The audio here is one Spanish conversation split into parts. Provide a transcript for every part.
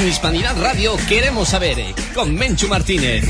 En Hispanidad Radio queremos saber, con Menchu Martínez.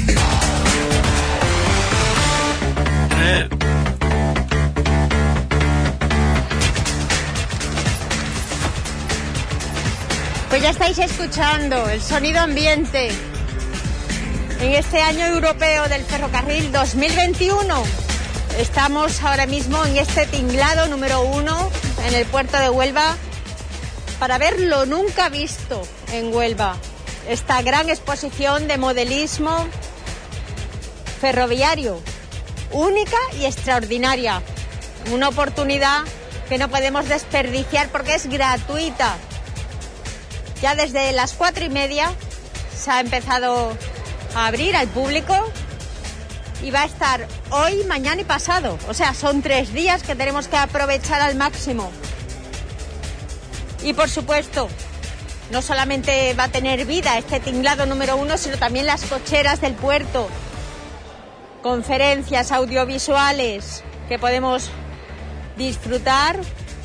Pues ya estáis escuchando el sonido ambiente en este año europeo del ferrocarril 2021. Estamos ahora mismo en este tinglado número 1 en el puerto de Huelva para ver lo nunca visto en Huelva. Esta gran exposición de modelismo ferroviario, única y extraordinaria. Una oportunidad que no podemos desperdiciar porque es gratuita. Ya desde las 4:30 se ha empezado a abrir al público y va a estar hoy, mañana y pasado. O sea, son 3 días que tenemos que aprovechar al máximo. Y por supuesto, no solamente va a tener vida este tinglado número 1, sino también las cocheras del puerto. Conferencias audiovisuales que podemos disfrutar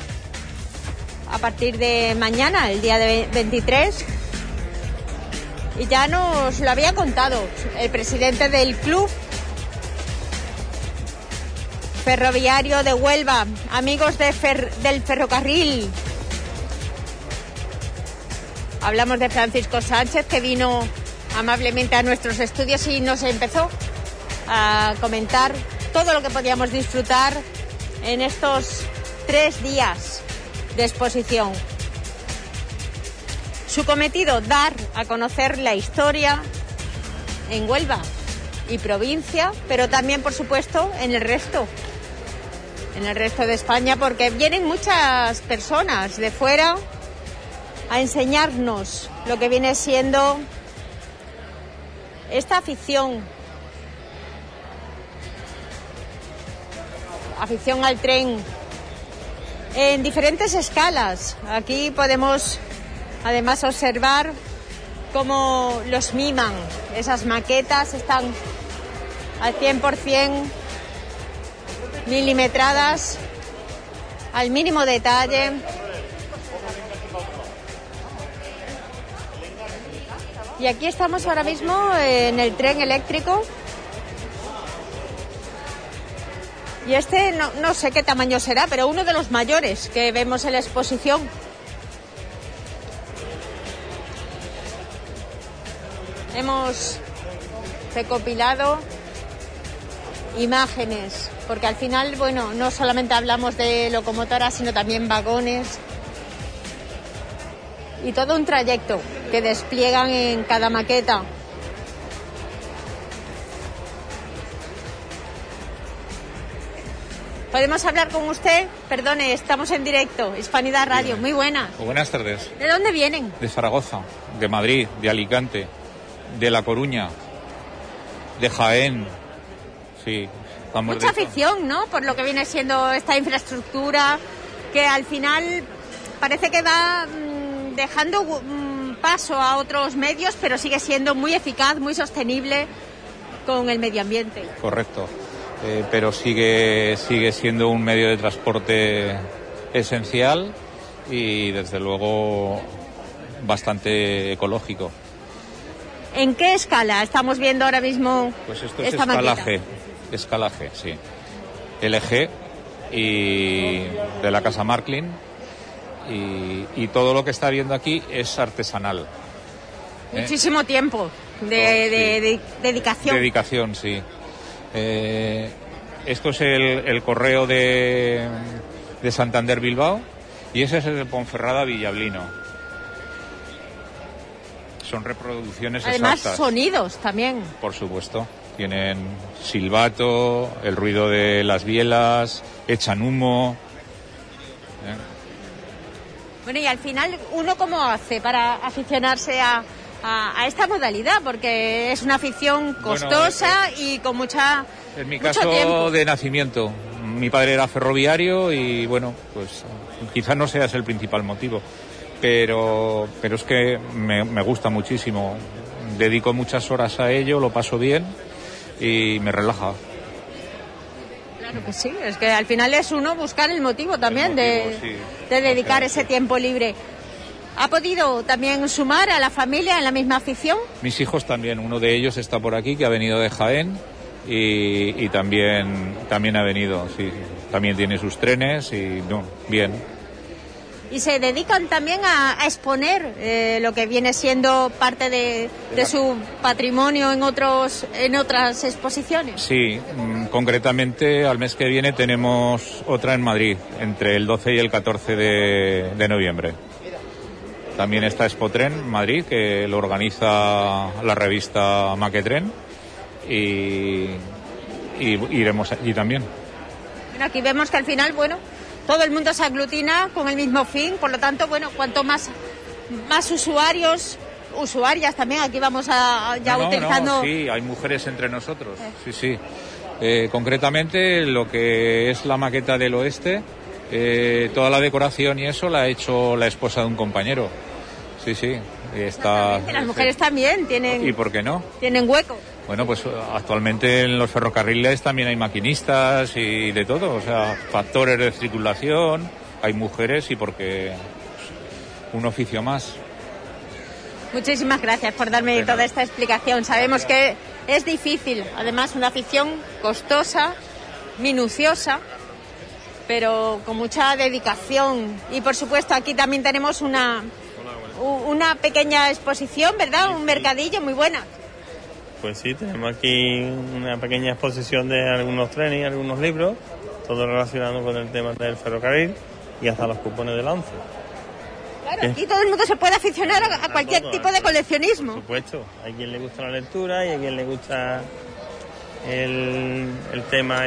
a partir de mañana, el día de 23. Y ya nos lo había contado el presidente del Club Ferroviario de Huelva, amigos del ferrocarril. Hablamos de Francisco Sánchez, que vino amablemente a nuestros estudios y nos empezó a comentar todo lo que podíamos disfrutar en estos 3 días de exposición. Su cometido, dar a conocer la historia en Huelva y provincia, pero también, por supuesto, en el resto de España, porque vienen muchas personas de fuera a enseñarnos lo que viene siendo esta afición al tren en diferentes escalas. Aquí podemos además observar cómo los miman. Esas maquetas están al 100% milimetradas, al mínimo detalle. Y aquí estamos ahora mismo en el tren eléctrico. Y este no sé qué tamaño será, pero uno de los mayores que vemos en la exposición. Hemos recopilado imágenes, porque al final, bueno, no solamente hablamos de locomotoras, sino también vagones y todo un trayecto que despliegan en cada maqueta. ¿Podemos hablar con usted? Perdone, estamos en directo, Hispanidad Radio. Muy buenas. Buenas tardes. ¿De dónde vienen? De Zaragoza, de Madrid, de Alicante, de La Coruña, de Jaén. Sí, vamos. Mucha afición, ¿no? Por lo que viene siendo esta infraestructura, que al final parece que va dejando paso a otros medios, pero sigue siendo muy eficaz, muy sostenible con el medio ambiente. Correcto. Pero sigue siendo un medio de transporte esencial y desde luego bastante ecológico. ¿En qué escala estamos viendo ahora mismo? Pues esto es esta escala G, sí. LG y de la casa Marklin y todo lo que está viendo aquí es artesanal. Muchísimo tiempo de dedicación. Dedicación, sí. Esto es el correo de Santander Bilbao y ese es el de Ponferrada Villablino. Son reproducciones además exactas. Sonidos también. Por supuesto. Tienen silbato, el ruido de las bielas, echan humo. Bueno, y al final, ¿uno cómo hace para aficionarse a esta modalidad? Porque es una afición costosa y con mucha... En mi caso, tiempo de nacimiento. Mi padre era ferroviario y, bueno, pues quizás no sea ese el principal motivo. Pero es que me gusta muchísimo. Dedico muchas horas a ello, lo paso bien y me relaja. Claro que sí, es que al final es uno buscar el motivo también de dedicar ese tiempo libre. ¿Ha podido también sumar a la familia en la misma afición? Mis hijos también, uno de ellos está por aquí, que ha venido de Jaén y también ha venido, sí, también tiene sus trenes y no, bien. Y se dedican también a exponer lo que viene siendo parte de su patrimonio en otras exposiciones. Sí, concretamente al mes que viene tenemos otra en Madrid, entre el 12 y el 14 de noviembre. También está Expotren Madrid, que lo organiza la revista Maquetren, y iremos allí también. Bueno, aquí vemos que al final, todo el mundo se aglutina con el mismo fin, por lo tanto, cuanto más usuarias también, aquí vamos utilizando... Sí, hay mujeres entre nosotros, sí. Concretamente, lo que es la maqueta del oeste, toda la decoración y eso la ha hecho la esposa de un compañero. Sí. Las mujeres también tienen... ¿Y por qué no? Tienen hueco. Bueno, pues actualmente en los ferrocarriles también hay maquinistas y de todo, o sea, factores de circulación, hay mujeres y porque un oficio más. Muchísimas gracias por darme toda esta explicación. Sabemos que es difícil, además una afición costosa, minuciosa, pero con mucha dedicación. Y por supuesto aquí también tenemos una pequeña exposición, ¿verdad? Un mercadillo muy buena. Pues sí, tenemos aquí una pequeña exposición de algunos trenes y algunos libros, todo relacionado con el tema del ferrocarril y hasta los cupones de la ONCE. Claro, aquí todo el mundo se puede aficionar a cualquier tipo de coleccionismo. Por supuesto, hay quien le gusta la lectura y hay quien le gusta el tema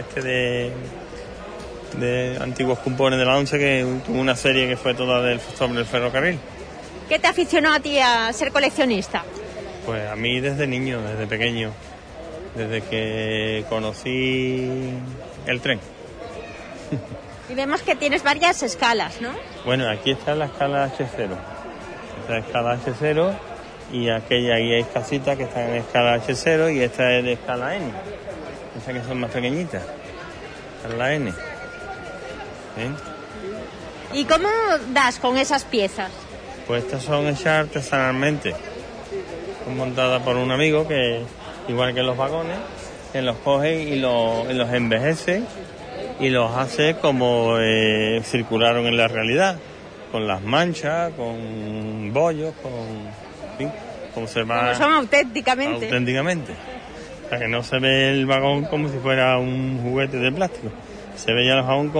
de antiguos cupones de la ONCE, que tuvo una serie que fue toda sobre el ferrocarril. ¿Qué te aficionó a ti a ser coleccionista? Pues a mí desde niño, desde pequeño, desde que conocí el tren. Y vemos que tienes varias escalas, ¿no? Bueno, aquí está la escala H0. Esta es escala H0 y aquella ahí hay casitas que están en escala H0 y esta es de escala N. Estas que son más pequeñitas. Esta es la N. ¿Ven? ¿Y cómo das con esas piezas? Pues estas son hechas artesanalmente. Son montadas por un amigo que, igual que los vagones, que los coge y los envejece y los hace como circularon en la realidad, con las manchas, con bollos, como se va... Como son auténticamente. Auténticamente. O sea, que no se ve el vagón como si fuera un juguete de plástico. Se ve ya el vagón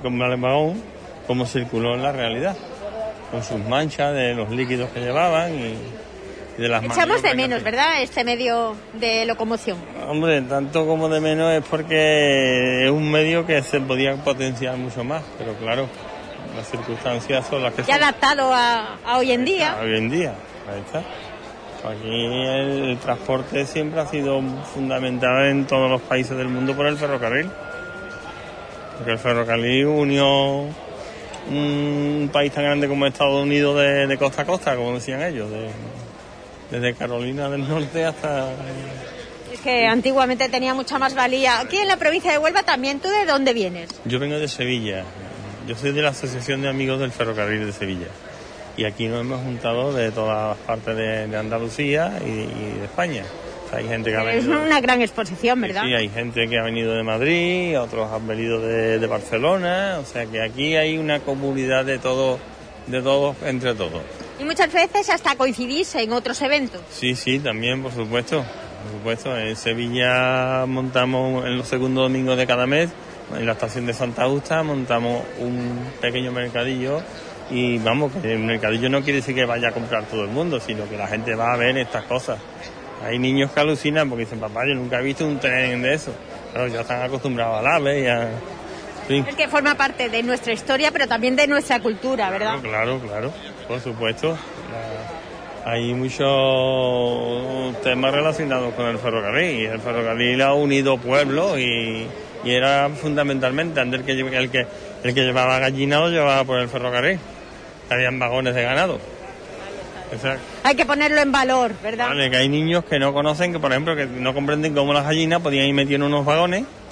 como circuló en la realidad, con sus manchas de los líquidos que llevaban y de las Echamos de menos, ¿verdad?, este medio de locomoción. Hombre, tanto como de menos es porque es un medio que se podía potenciar mucho más, pero claro, las circunstancias son las que son. Ya adaptado a hoy en día. A hoy en día, ahí está. Aquí el transporte siempre ha sido fundamental en todos los países del mundo por el ferrocarril. Porque el ferrocarril unió un país tan grande como Estados Unidos de costa a costa, como decían ellos, desde Carolina del Norte hasta... Es que antiguamente tenía mucha más valía. Aquí en la provincia de Huelva también, ¿tú de dónde vienes? Yo vengo de Sevilla. Yo soy de la Asociación de Amigos del Ferrocarril de Sevilla. Y aquí nos hemos juntado de todas partes de Andalucía y de España. O sea, hay gente que ha venido... Es una gran exposición, ¿verdad? Sí, hay gente que ha venido de Madrid, otros han venido de Barcelona. O sea que aquí hay una comunidad de todos entre todos. Y muchas veces hasta coincidís en otros eventos. Sí, también, por supuesto. En Sevilla montamos en los segundos domingos de cada mes, en la estación de Santa Justa, montamos un pequeño mercadillo y vamos, que el mercadillo no quiere decir que vaya a comprar todo el mundo, sino que la gente va a ver estas cosas. Hay niños que alucinan porque dicen, papá, yo nunca he visto un tren de eso. Pero ya están acostumbrados a hablarle y a... Sí. Es que forma parte de nuestra historia, pero también de nuestra cultura, ¿verdad? Claro, por supuesto. Hay muchos temas relacionados con el ferrocarril. Y el ferrocarril ha unido pueblos y era fundamentalmente antes el que llevaba gallina lo llevaba por el ferrocarril. Habían vagones de ganado. Exacto. Hay que ponerlo en valor, ¿verdad? Vale, que hay niños que no conocen, que por ejemplo, que no comprenden cómo las gallinas podían ir metiendo unos vagones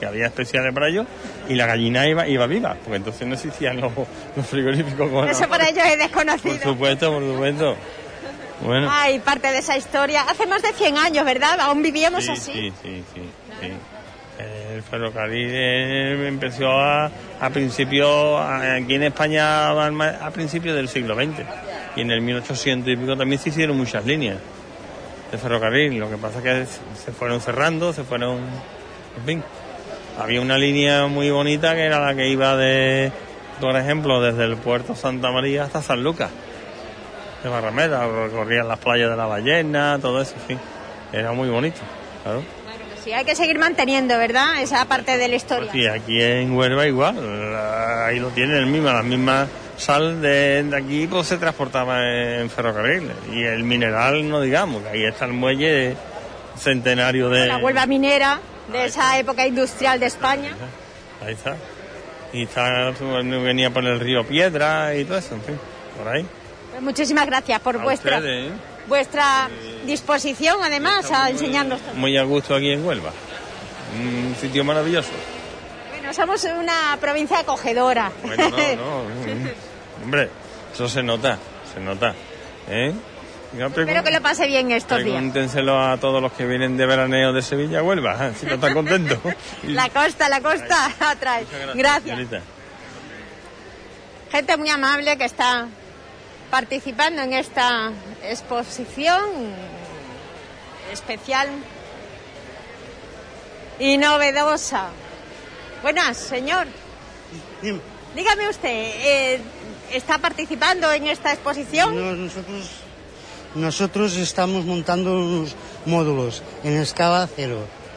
que había especiales para ellos, y la gallina iba viva, porque entonces no existían los frigoríficos. Eso para ellos es desconocido. Por supuesto. Bueno. Ay, parte de esa historia. Hace más de 100 años, ¿verdad? Aún vivíamos así. Sí. El ferrocarril empezó a principios, aquí en España, a principios del siglo XX. Y en el 1800 y pico también se hicieron muchas líneas de ferrocarril. Lo que pasa es que se fueron cerrando, en fin. Había una línea muy bonita que era la que iba por ejemplo, desde el puerto Santa María hasta San Lucas, de Barrameda, recorrían las playas de la Ballena, todo eso, en fin. Era muy bonito, claro. Sí, hay que seguir manteniendo, ¿verdad? Esa parte de la historia. Sí, aquí en Huelva igual, ahí lo tienen la misma sal de aquí pues se transportaba en ferrocarril, y el mineral no digamos, que ahí está el muelle centenario de... La Huelva minera, de esa época industrial de España. Ahí está. Y venía por el río Piedra y todo eso, en fin, por ahí. Pues muchísimas gracias por vuestra disposición, además, a enseñarnos todo. Muy a gusto aquí en Huelva. Un sitio maravilloso. Bueno, somos una provincia acogedora. Bueno, no. Hombre, eso se nota. Espero que lo pase bien estos días. Pregúntenselo a todos los que vienen de veraneo de Sevilla a Huelva, si no están contentos. La costa atrás. Gracias. Señorita. Gente muy amable que está participando en esta exposición especial y novedosa. Buenas, señor. Dígame usted, ¿está participando en esta exposición? No, nosotros estamos montando unos módulos en escala 0.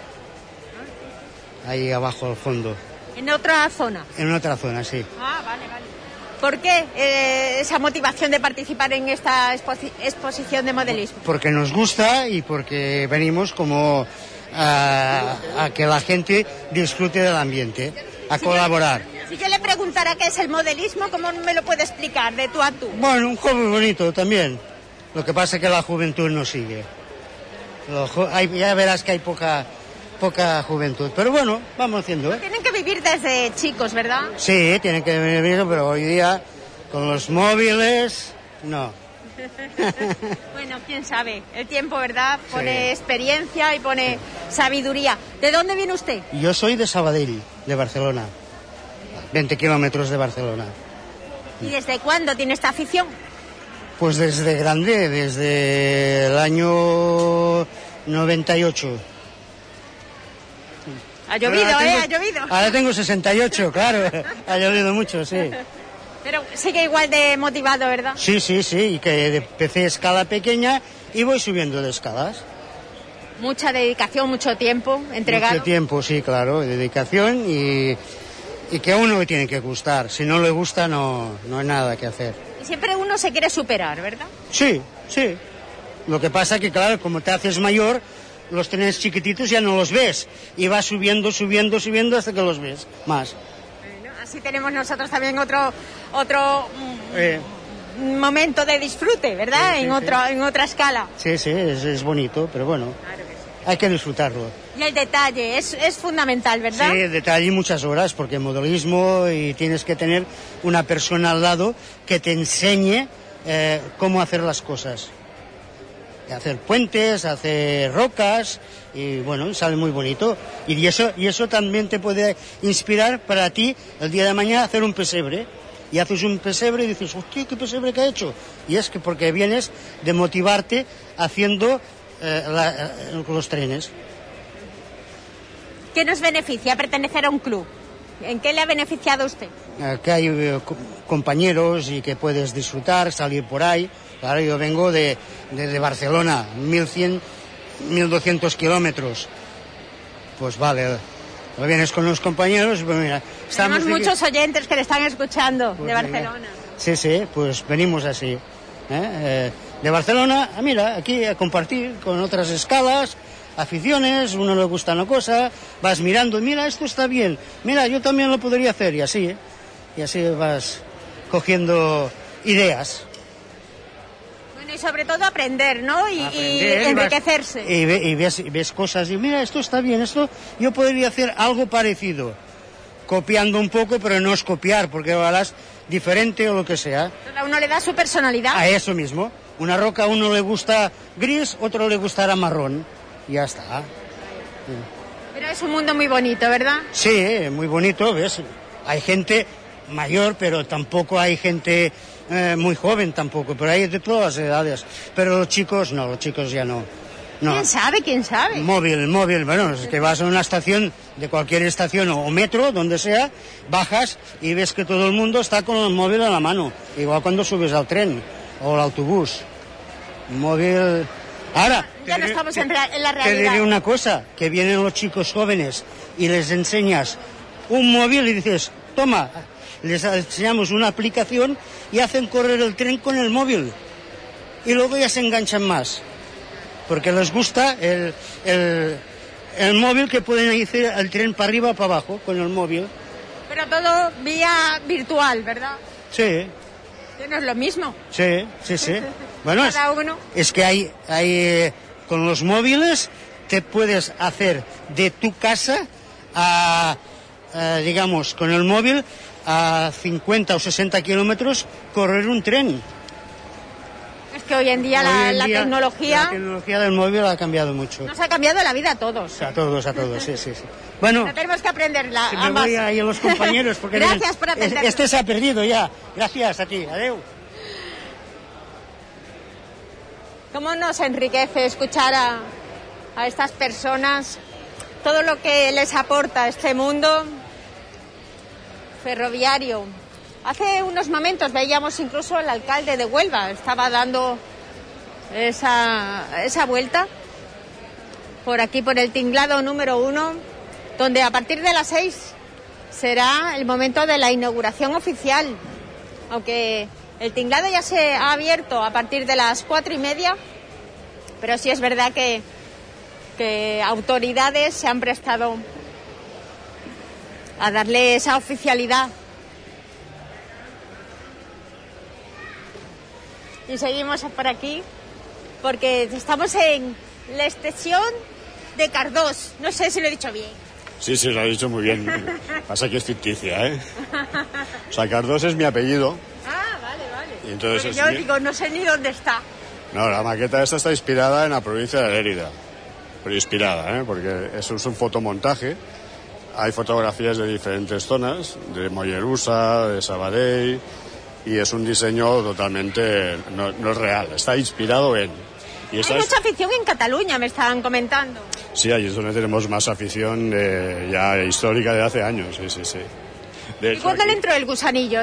Ahí abajo al fondo. ¿En otra zona? En otra zona, sí. Ah, vale. ¿Por qué esa motivación de participar en esta exposición de modelismo? Porque nos gusta y porque venimos como a que la gente disfrute del ambiente, a colaborar. Si yo le preguntara qué es el modelismo, ¿cómo me lo puede explicar de tú a tú? Bueno, un hobby bonito también. Lo que pasa es que la juventud no sigue. Ya verás que hay poca juventud. Pero bueno, vamos haciendo. Tienen que vivir desde chicos, ¿verdad? Sí, tienen que vivir, pero hoy día con los móviles, no. Bueno, quién sabe. El tiempo, ¿verdad? Pone experiencia y pone sabiduría. ¿De dónde viene usted? Yo soy de Sabadell, de Barcelona. 20 kilómetros de Barcelona. ¿Y desde cuándo tiene esta afición? Pues desde grande, desde el año 98. Ha llovido, ha llovido. Ahora tengo 68, claro. Ha llovido mucho, sí. Pero sigue igual de motivado, ¿verdad? Sí, y que empecé escala pequeña y voy subiendo de escalas. Mucha dedicación, mucho tiempo entregado. Mucho tiempo, sí, claro, dedicación y que a uno le tiene que gustar. Si no le gusta, no hay nada que hacer. Y siempre uno se quiere superar, ¿verdad? Sí. Lo que pasa que, claro, como te haces mayor, los trenes chiquititos ya no los ves. Y vas subiendo hasta que los ves más. Bueno, así tenemos nosotros también otro momento de disfrute, ¿verdad? Sí, en otra escala. Sí, es bonito, pero bueno, claro que sí. Hay que disfrutarlo. Y el detalle es fundamental, ¿verdad? Sí, el detalle y muchas horas, porque modelismo y tienes que tener una persona al lado que te enseñe cómo hacer las cosas. Hacer puentes, hacer rocas, y bueno, sale muy bonito. Y eso también te puede inspirar para ti el día de mañana hacer un pesebre. Y haces un pesebre y dices, hostia, qué pesebre que ha hecho. Y es que porque vienes de motivarte haciendo los trenes. ¿Qué nos beneficia pertenecer a un club? ¿En qué le ha beneficiado a usted? Que hay compañeros y que puedes disfrutar, salir por ahí. Claro, yo vengo de Barcelona, 1100, 1200 kilómetros. Pues vale, vienes con los compañeros, pues mira... Tenemos muchos oyentes que le están escuchando pues de Barcelona. Mira. Sí, pues venimos así. De Barcelona, mira, aquí a compartir con otras escalas, aficiones, uno le gusta una cosa, vas mirando, mira, esto está bien, mira, yo también lo podría hacer, y así vas cogiendo ideas. Bueno, Y sobre todo aprender, ¿no? Y enriquecerse. Y ves cosas y mira, esto está bien, esto yo podría hacer algo parecido. Copiando un poco, pero no es copiar, porque hablas diferente o lo que sea. A uno le da su personalidad. A eso mismo. Una roca a uno le gusta gris, otro le gustará marrón. Y ya está. Pero es un mundo muy bonito, ¿verdad? Sí, muy bonito, ¿ves? Hay gente mayor, pero tampoco hay gente muy joven tampoco, pero hay de todas las edades. Pero los chicos no, los chicos ya no. ¿Quién sabe? Móvil, bueno, es que vas a una estación, de cualquier estación o metro, donde sea, bajas y ves que todo el mundo está con el móvil en la mano. Igual cuando subes al tren o al autobús. Móvil... Ahora, ya no estamos en la realidad. Te diré una cosa, que vienen los chicos jóvenes y les enseñas un móvil y dices, toma, les enseñamos una aplicación y hacen correr el tren con el móvil. Y luego ya se enganchan más. Porque les gusta el móvil, que pueden ir el tren para arriba o para abajo con el móvil. Pero todo vía virtual, ¿verdad? Sí. Que no es lo mismo. Sí. Bueno, es que hay con los móviles te puedes hacer de tu casa a digamos, con el móvil a 50 o 60 kilómetros correr un tren. Es que hoy en día la tecnología... La tecnología del móvil ha cambiado mucho. Nos ha cambiado la vida a todos. A todos, sí. Bueno, pero tenemos que aprenderla. Me voy a ir a los compañeros porque... Gracias por atendernos. Este se ha perdido ya. Gracias a ti. Adeu. ¿Cómo nos enriquece escuchar a estas personas, todo lo que les aporta este mundo ferroviario? Hace unos momentos veíamos incluso al alcalde de Huelva, estaba dando esa vuelta por aquí, por el tinglado número 1, donde a partir de las 6 será el momento de la inauguración oficial. Aunque el tinglado ya se ha abierto a partir de las 4:30, pero sí es verdad que autoridades se han prestado a darle esa oficialidad. Y seguimos por aquí porque estamos en la estación de Cardós. No sé si lo he dicho bien. Sí, lo ha dicho muy bien. Pasa que es ficticia, ¿eh? O sea, Cardós es mi apellido. Ah, vale. Y entonces yo digo, no sé ni dónde está. No, la maqueta esta está inspirada en la provincia de Lérida. Pero inspirada, ¿eh? Porque eso es un fotomontaje. Hay fotografías de diferentes zonas, de Mollerusa, de Sabadell, y es un diseño totalmente... No es real, está inspirado en... Hay mucha afición en Cataluña, me estaban comentando. Sí, allí es donde tenemos más afición ya histórica de hace años, sí. ¿Y cuándo le entró el gusanillo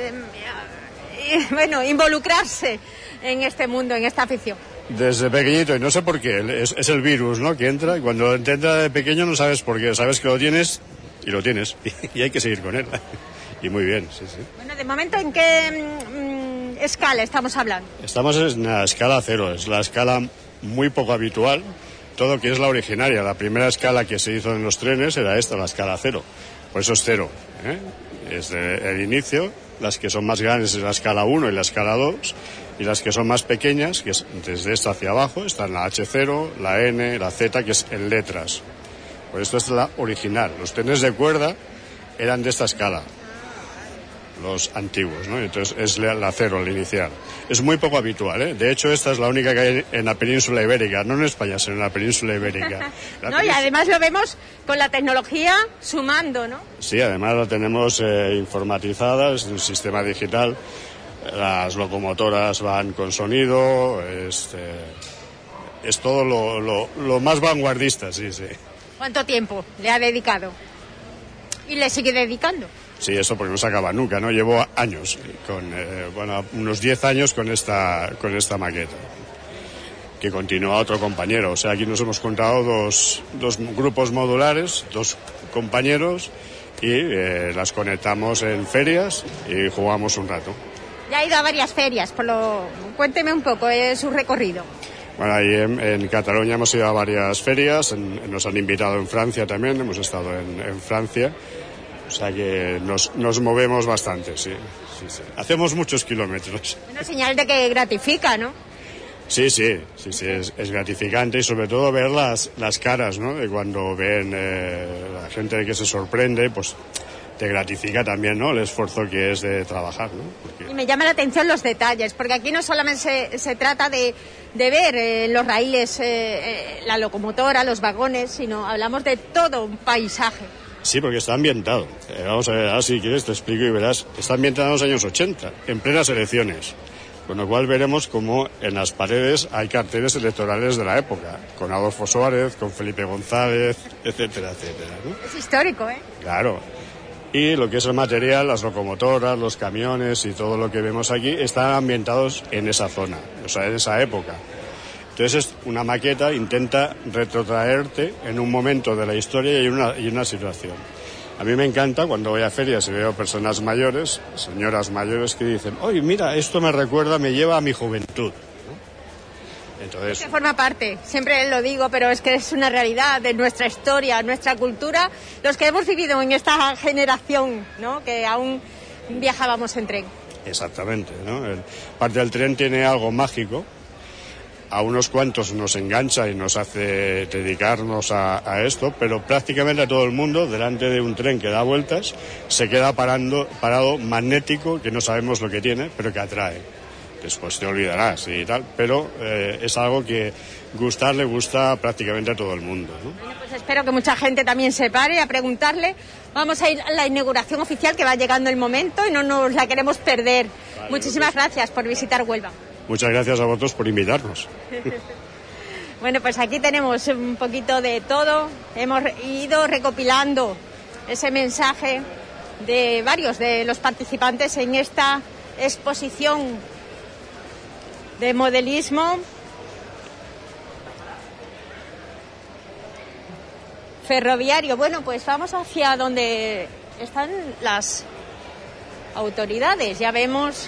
bueno, involucrarse en este mundo, en esta afición? Desde pequeñito, y no sé por qué, es el virus, ¿no?, que entra, y cuando te entra de pequeño no sabes por qué, sabes que lo tienes, y lo tienes, y hay que seguir con él. Y muy bien, sí. Bueno, de momento, ¿en qué escala estamos hablando? Estamos en la escala 0, es la escala muy poco habitual, todo que es la originaria. La primera escala que se hizo en los trenes era esta, la escala 0, por eso es 0, ¿eh? Es el inicio. Las que son más grandes es la escala 1 y la escala 2, y las que son más pequeñas, que es desde esta hacia abajo, están la H0, la N, la Z, que es en letras. Pues esto es la original. Los trenes de cuerda eran de esta escala, los antiguos, ¿no? Entonces es la 0, la inicial. Es muy poco habitual, ¿eh? De hecho, esta es la única que hay en la península ibérica, no en España, sino en la península ibérica. Y además lo vemos con la tecnología sumando, ¿no? Sí, además la tenemos informatizada, es un sistema digital. Las locomotoras van con sonido, es todo lo más vanguardista, sí. ¿Cuánto tiempo le ha dedicado? ¿Y le sigue dedicando? Sí, eso porque no se acaba nunca, ¿no? Llevo años, unos 10 años con esta maqueta, que continúa otro compañero. O sea, aquí nos hemos contado dos grupos modulares, 2 compañeros, y las conectamos en ferias y jugamos un rato. Ya ha ido a varias ferias, cuénteme un poco su recorrido. Bueno, ahí en Cataluña hemos ido a varias ferias, nos han invitado en Francia también, hemos estado en Francia. O sea que nos movemos bastante, sí. Hacemos muchos kilómetros. Una señal de que gratifica, ¿no? Sí, es gratificante y sobre todo ver las caras, ¿no? De cuando ven la gente que se sorprende, pues te gratifica también, ¿no? El esfuerzo que es de trabajar, ¿no? Porque... Y me llama la atención los detalles, porque aquí no solamente se trata de ver los raíles, la locomotora, los vagones, sino hablamos de todo un paisaje. Sí, porque está ambientado. Vamos a ver, ahora si quieres te explico y verás. Está ambientado en los años 80, en plenas elecciones. Con lo cual veremos cómo en las paredes hay carteles electorales de la época, con Adolfo Suárez, con Felipe González, etcétera, etcétera, ¿no? Es histórico, ¿eh? Claro. Y lo que es el material, las locomotoras, los camiones y todo lo que vemos aquí están ambientados en esa zona, o sea, en esa época. Entonces es una maqueta, intenta retrotraerte en un momento de la historia y una situación. A mí me encanta cuando voy a ferias y veo personas mayores, señoras mayores que dicen, oye, mira, esto me recuerda, me lleva a mi juventud. Entonces, que forma parte, siempre lo digo, pero es que es una realidad de nuestra historia, nuestra cultura, los que hemos vivido en esta generación, ¿no? Que aún viajábamos en tren. Exactamente, ¿no? Parte del tren tiene algo mágico, a unos cuantos nos engancha y nos hace dedicarnos a esto, pero prácticamente a todo el mundo, delante de un tren que da vueltas, se queda parado magnético, que no sabemos lo que tiene, pero que atrae. Después te olvidarás y tal, pero es algo que le gusta prácticamente a todo el mundo, ¿no? Bueno, pues espero que mucha gente también se pare a preguntarle. Vamos a ir a la inauguración oficial, que va llegando el momento y no nos la queremos perder. Vale, muchísimas gracias por visitar Huelva. Muchas gracias a vosotros por invitarnos. Bueno, pues aquí tenemos un poquito de todo. Hemos ido recopilando ese mensaje de varios de los participantes en esta exposición de modelismo ferroviario. Bueno, pues vamos hacia donde están las autoridades. Ya vemos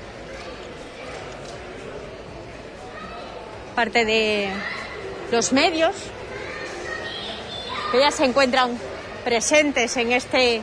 parte de los medios que ya se encuentran presentes en este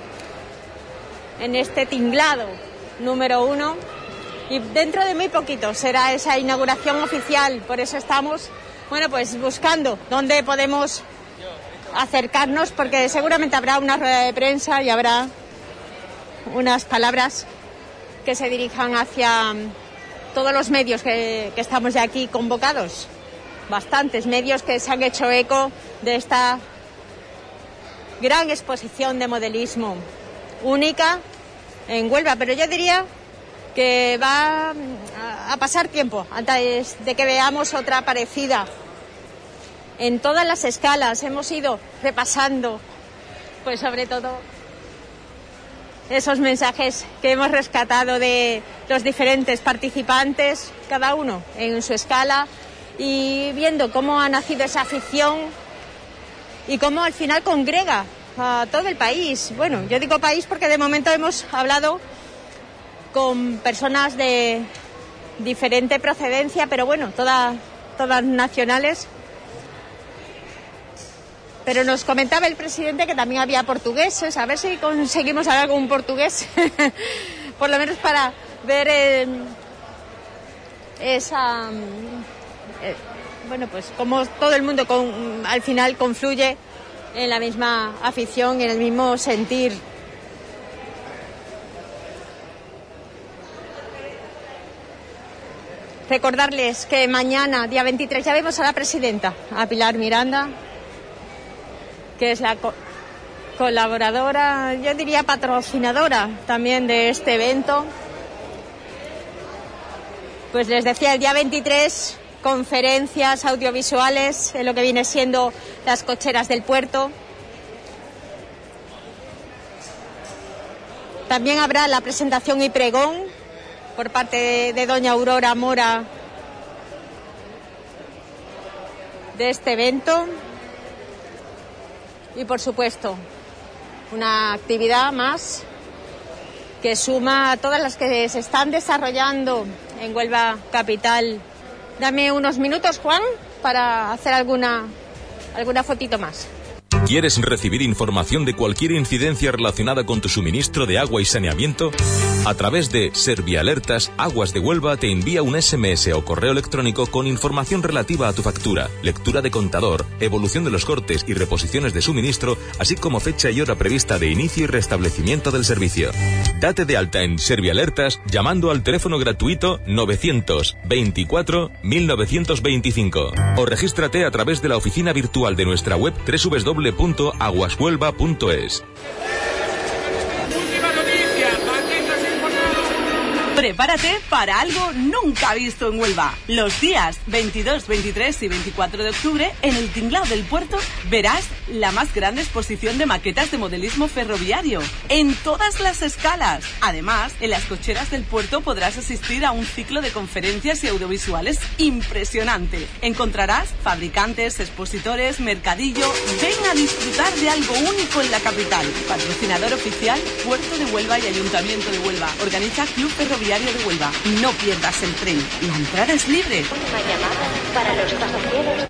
tinglado número 1. Y dentro de muy poquito será esa inauguración oficial, por eso estamos, bueno, pues buscando dónde podemos acercarnos, porque seguramente habrá una rueda de prensa y habrá unas palabras que se dirijan hacia todos los medios que estamos ya aquí convocados. Bastantes medios que se han hecho eco de esta gran exposición de modelismo única en Huelva, pero yo diría que va a pasar tiempo antes de que veamos otra parecida. En todas las escalas hemos ido repasando, pues sobre todo esos mensajes que hemos rescatado de los diferentes participantes, cada uno en su escala, y viendo cómo ha nacido esa afición y cómo al final congrega a todo el país. Bueno, yo digo país porque de momento hemos hablado con personas de diferente procedencia, pero bueno, todas nacionales. Pero nos comentaba el presidente que también había portugueses, a ver si conseguimos hablar con un portugués, por lo menos para ver esa... bueno, pues como todo el mundo al final confluye en la misma afición, en el mismo sentir. Recordarles que mañana, día 23, ya vemos a la presidenta, a Pilar Miranda, que es la colaboradora, yo diría patrocinadora también de este evento. Pues les decía, el día 23, conferencias audiovisuales en lo que viene siendo las cocheras del puerto. También habrá la presentación y pregón por parte de doña Aurora Mora de este evento. Y por supuesto, una actividad más que suma a todas las que se están desarrollando en Huelva capital. Dame unos minutos, Juan, para hacer alguna fotito más. ¿Quieres recibir información de cualquier incidencia relacionada con tu suministro de agua y saneamiento? A través de Servialertas, Aguas de Huelva te envía un SMS o correo electrónico con información relativa a tu factura, lectura de contador, evolución de los cortes y reposiciones de suministro, así como fecha y hora prevista de inicio y restablecimiento del servicio. Date de alta en Servialertas llamando al teléfono gratuito 924 1925 o regístrate a través de la oficina virtual de nuestra web www.aguashuelva.es. Prepárate para algo nunca visto en Huelva. Los días 22, 23 y 24 de octubre, en el Tinglao del Puerto, verás la más grande exposición de maquetas de modelismo ferroviario, en todas las escalas. Además, en las cocheras del puerto podrás asistir a un ciclo de conferencias y audiovisuales impresionante. Encontrarás fabricantes, expositores, mercadillo. Ven a disfrutar de algo único en la capital. Patrocinador oficial, Puerto de Huelva y Ayuntamiento de Huelva. Organiza Club Ferroviario de Huelva. No pierdas el tren. La entrada es libre. Una llamada para los pasajeros.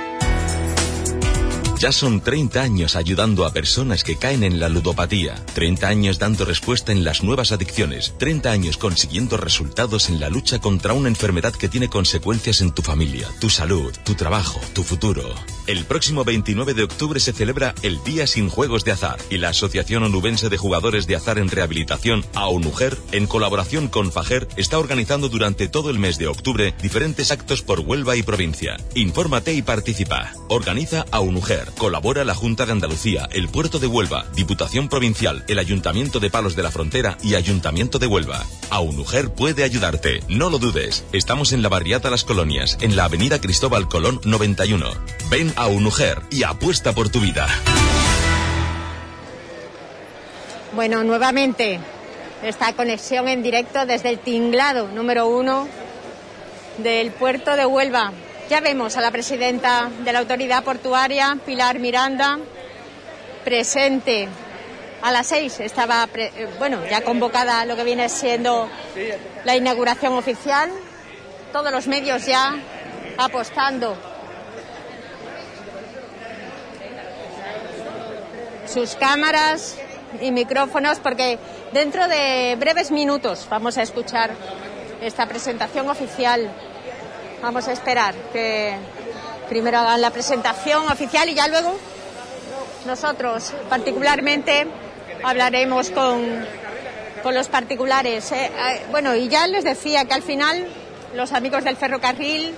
Ya son 30 años ayudando a personas que caen en la ludopatía, 30 años dando respuesta en las nuevas adicciones, 30 años consiguiendo resultados en la lucha contra una enfermedad que tiene consecuencias en tu familia, tu salud, tu trabajo, tu futuro. El próximo 29 de octubre se celebra el Día Sin Juegos de Azar y la Asociación Onubense de Jugadores de Azar en Rehabilitación, AONUJER, en colaboración con FAGER, está organizando durante todo el mes de octubre diferentes actos por Huelva y provincia. Infórmate y participa. Organiza AONUJER. Colabora la Junta de Andalucía, el Puerto de Huelva, Diputación Provincial, el Ayuntamiento de Palos de la Frontera y Ayuntamiento de Huelva. AONUJER puede ayudarte, no lo dudes. Estamos en la barriada Las Colonias, en la avenida Cristóbal Colón 91. Ven a AONUJER y apuesta por tu vida. Bueno, nuevamente esta conexión en directo desde el tinglado número 1 del Puerto de Huelva. Ya vemos a la presidenta de la autoridad portuaria, Pilar Miranda, presente. A las 6 estaba, ya convocada lo que viene siendo la inauguración oficial. Todos los medios ya apostando sus cámaras y micrófonos, porque dentro de breves minutos vamos a escuchar esta presentación oficial. Vamos a esperar que primero hagan la presentación oficial y ya luego nosotros particularmente hablaremos con los particulares. Y ya les decía que al final los amigos del ferrocarril,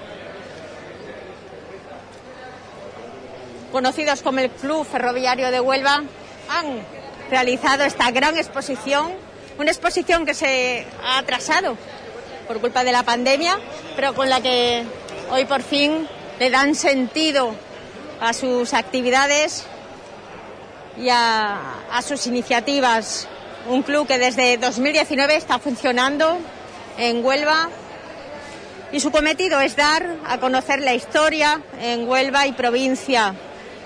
conocidos como el Club Ferroviario de Huelva, han realizado esta gran exposición, una exposición que se ha atrasado por culpa de la pandemia, pero con la que hoy por fin le dan sentido a sus actividades y a sus iniciativas. Un club que desde 2019 está funcionando en Huelva y su cometido es dar a conocer la historia en Huelva y provincia.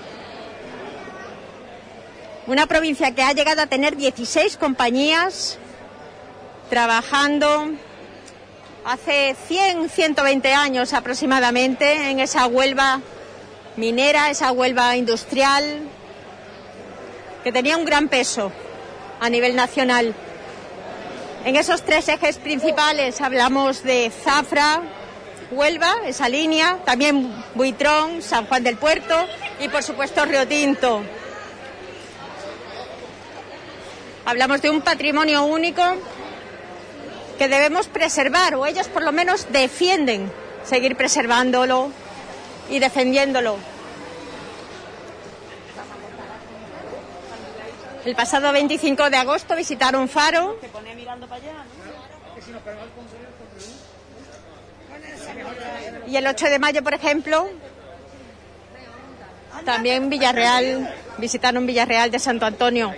Una provincia que ha llegado a tener 16 compañías trabajando hace 120 años aproximadamente en esa Huelva minera, esa Huelva industrial, que tenía un gran peso a nivel nacional. En esos 3 ejes principales hablamos de Zafra, Huelva, esa línea, también Buitrón, San Juan del Puerto y por supuesto Río Tinto. Hablamos de un patrimonio único que debemos preservar, o ellos por lo menos defienden seguir preservándolo y defendiéndolo. El pasado 25 de agosto visitaron Faro. Y el 8 de mayo, por ejemplo, también Villarreal, visitaron Villarreal de Santo Antonio.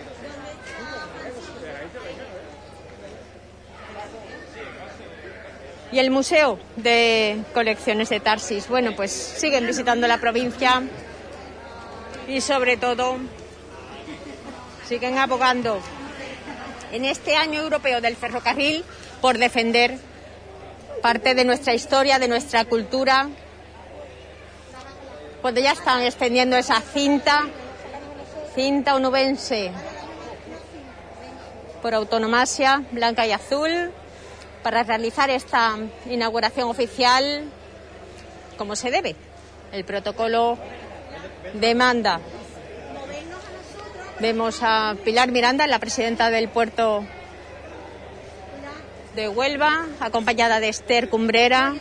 Y el Museo de Colecciones de Tarsis. Bueno, pues siguen visitando la provincia y sobre todo siguen abogando en este año europeo del ferrocarril por defender parte de nuestra historia, de nuestra cultura, cuando ya están extendiendo esa cinta cinta onubense por autonomasia blanca y azul para realizar esta inauguración oficial como se debe. El protocolo demanda. Vemos a Pilar Miranda, la presidenta del puerto de Huelva, acompañada de Esther Cumbrera,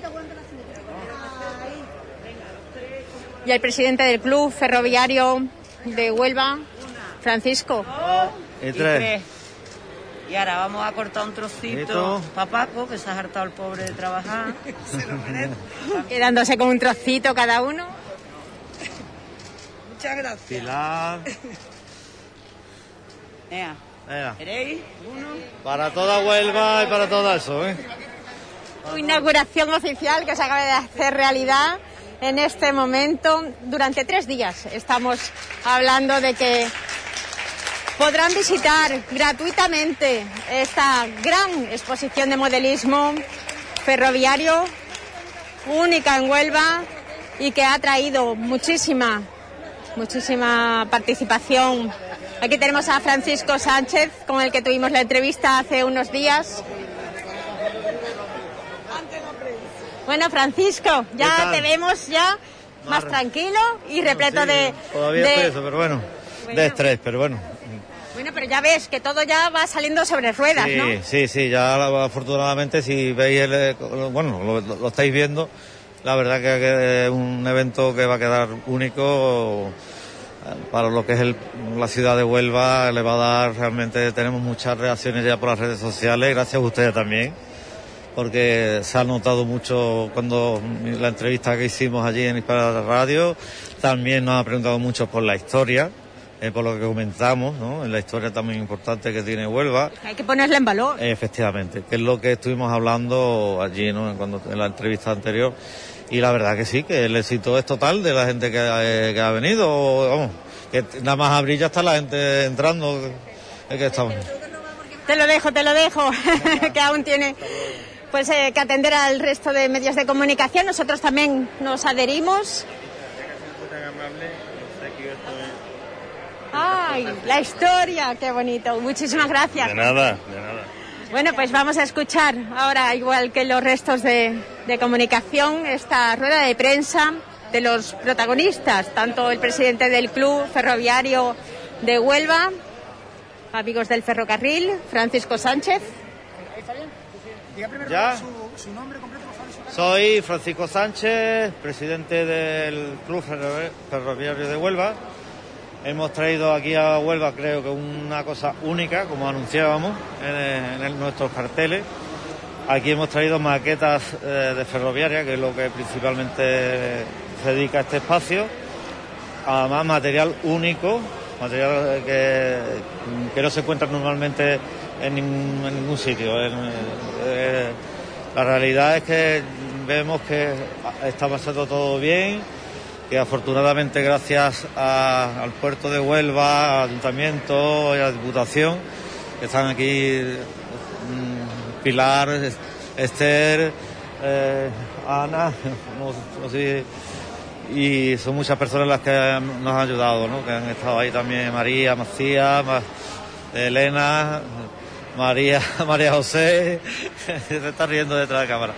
y el presidente del Club Ferroviario de Huelva, Francisco. Y tres. Y ahora vamos a cortar un trocito para Paco, que se ha hartado el pobre de trabajar. Se lo merece. Quedándose con un trocito cada uno. Muchas gracias. Pilar. ¿Queréis? Uno. Para toda Huelva y para todo eso, ¿eh? Inauguración oficial que se acaba de hacer realidad en este momento. Durante 3 días estamos hablando de que podrán visitar gratuitamente esta gran exposición de modelismo ferroviario, única en Huelva y que ha traído muchísima participación. Aquí tenemos a Francisco Sánchez, con el que tuvimos la entrevista hace unos días. Bueno, Francisco, ya te vemos ya más tranquilo y repleto de... Todavía estoy eso, pero bueno, de estrés, pero bueno. Bueno, pero ya ves que todo ya va saliendo sobre ruedas, sí, ¿no? Sí, ya afortunadamente si veis, lo estáis viendo, la verdad que es un evento que va a quedar único para lo que es la ciudad de Huelva. Le va a dar, realmente tenemos muchas reacciones ya por las redes sociales, gracias a ustedes también, porque se ha notado mucho cuando la entrevista que hicimos allí en Hispana Radio. También nos ha preguntado mucho por la historia, por lo que comentamos, ¿no? En la historia también importante que tiene Huelva. Hay que ponerla en valor. Efectivamente, que es lo que estuvimos hablando allí, ¿no? En la entrevista anterior. Y la verdad que sí, que el éxito es total de la gente que ha venido. Vamos, que nada más abrir ya está la gente entrando. Que estamos. Te lo dejo, que aún tiene pues que atender al resto de medios de comunicación. Nosotros también nos adherimos. ¡Ay, la historia! ¡Qué bonito! Muchísimas gracias. De nada. Bueno, pues vamos a escuchar ahora, igual que los restos de comunicación, esta rueda de prensa de los protagonistas, tanto el presidente del Club Ferroviario de Huelva, amigos del ferrocarril, Francisco Sánchez. ¿Ya? ¿Su nombre completo? Soy Francisco Sánchez, presidente del Club Ferroviario de Huelva. Hemos traído aquí a Huelva, creo que una cosa única, como anunciábamos en nuestros carteles. Aquí hemos traído maquetas de ferroviaria, que es lo que principalmente se dedica a este espacio. Además, material único, material que no se encuentra normalmente en ningún sitio. La realidad es que vemos que está pasando todo bien, que afortunadamente gracias al puerto de Huelva, al ayuntamiento y a la Diputación, que están aquí Pilar, Esther, Ana, no sé, y son muchas personas las que nos han ayudado, ¿no? Que han estado ahí también María, Macías, Elena, María José, se está riendo detrás de cámara.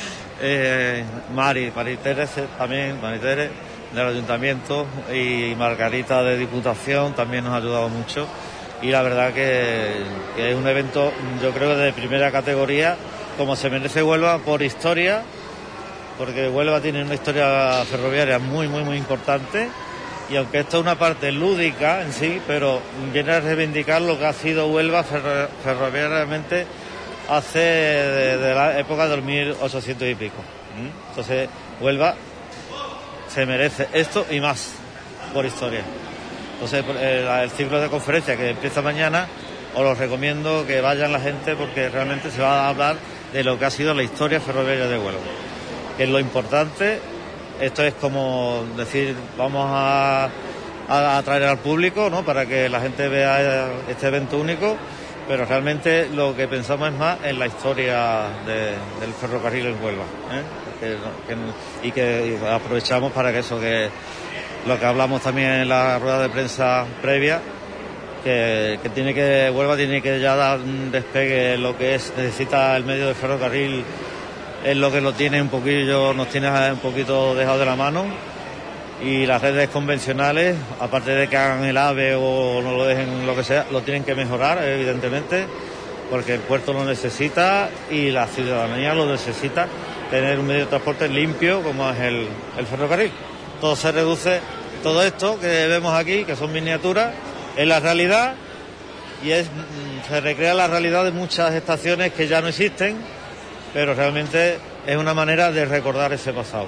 Mari Teresa también, Mari Teresa del Ayuntamiento, y Margarita de Diputación también nos ha ayudado mucho. Y la verdad que es un evento, yo creo, de primera categoría, como se merece Huelva por historia, porque Huelva tiene una historia ferroviaria muy importante, y aunque esto es una parte lúdica en sí, pero viene a reivindicar lo que ha sido Huelva ferroviariamente hace de la época de 1800 y pico. Entonces Huelva se merece esto y más por historia. Entonces el ciclo de conferencias que empieza mañana, os lo recomiendo que vayan la gente, porque realmente se va a hablar de lo que ha sido la historia ferroviaria de Huelva, que es lo importante. Esto es como decir, vamos a atraer al público, ¿no?, para que la gente vea este evento único, pero realmente lo que pensamos es más en la historia del ferrocarril en Huelva, y que aprovechamos para que eso, que lo que hablamos también en la rueda de prensa previa, que Huelva tiene que ya dar un despegue en lo que es, necesita el medio de ferrocarril, es lo que nos tiene un poquito dejado de la mano, y las redes convencionales, aparte de que hagan el AVE o no lo dejen, lo que sea, lo tienen que mejorar, evidentemente, porque el puerto lo necesita y la ciudadanía lo necesita, tener un medio de transporte limpio como es el ferrocarril. Todo se reduce, todo esto que vemos aquí, que son miniaturas, es la realidad, y se recrea la realidad de muchas estaciones que ya no existen, pero realmente es una manera de recordar ese pasado.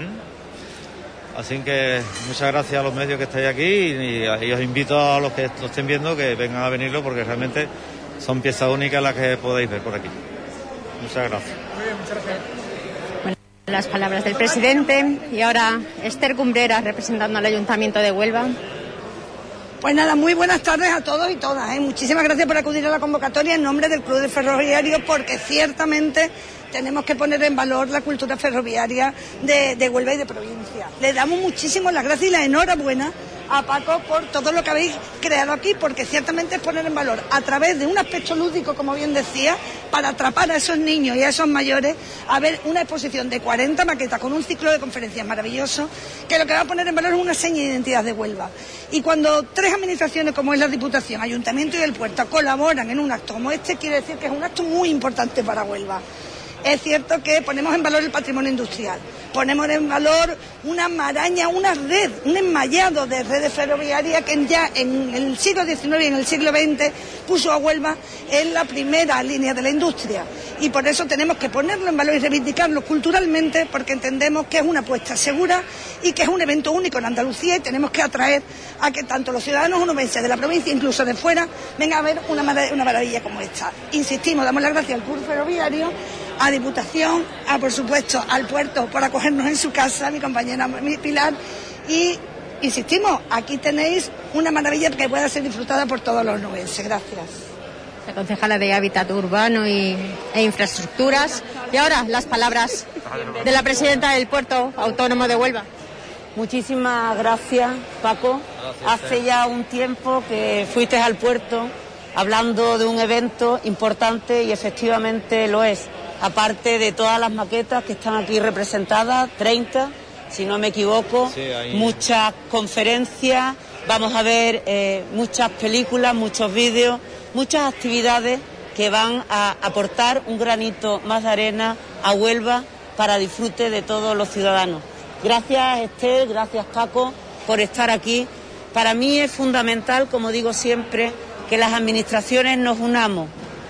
Así que muchas gracias a los medios que estáis aquí, y os invito a los que lo estén viendo que vengan a venirlo, porque realmente son piezas únicas las que podéis ver por aquí. Muchas gracias. Muy bien, muchas gracias. Bueno, las palabras del presidente, y ahora Esther Cumbreras representando al Ayuntamiento de Huelva. Pues nada, muy buenas tardes a todos y todas. Muchísimas gracias por acudir a la convocatoria en nombre del Club de Ferroviarios, porque ciertamente tenemos que poner en valor la cultura ferroviaria de Huelva y de provincia. Le damos muchísimas las gracias y la enhorabuena a Paco por todo lo que habéis creado aquí, porque ciertamente es poner en valor a través de un aspecto lúdico, como bien decía, para atrapar a esos niños y a esos mayores a ver una exposición de 40 maquetas con un ciclo de conferencias maravilloso, que lo que va a poner en valor es una seña de identidad de Huelva. Y cuando tres administraciones como es la Diputación, Ayuntamiento y el Puerto colaboran en un acto como este, quiere decir que es un acto muy importante para Huelva. Es cierto que ponemos en valor el patrimonio industrial, ponemos en valor una maraña, una red, un enmallado de redes ferroviarias que ya en el siglo XIX y en el siglo XX puso a Huelva en la primera línea de la industria. Y por eso tenemos que ponerlo en valor y reivindicarlo culturalmente, porque entendemos que es una apuesta segura y que es un evento único en Andalucía, y tenemos que atraer a que tanto los ciudadanos onubenses de la provincia, incluso de fuera, vengan a ver una maravilla como esta. Insistimos, damos las gracias al Club Ferroviario, a Diputación, por supuesto al Puerto por acogernos en su casa, mi compañera Pilar, y insistimos, aquí tenéis una maravilla que pueda ser disfrutada por todos los onubenses. Gracias. La concejala de Hábitat Urbano e Infraestructuras. Y ahora las palabras de la presidenta del Puerto Autónomo de Huelva. Muchísimas gracias, Paco. Hace ya un tiempo que fuiste al puerto hablando de un evento importante, y efectivamente lo es. Aparte de todas las maquetas que están aquí representadas, 30, si no me equivoco, sí, muchas conferencias, vamos a ver muchas películas, muchos vídeos, muchas actividades que van a aportar un granito más de arena a Huelva para disfrute de todos los ciudadanos. Gracias, Esther, gracias, Paco, por estar aquí. Para mí es fundamental, como digo siempre, que las administraciones nos unamos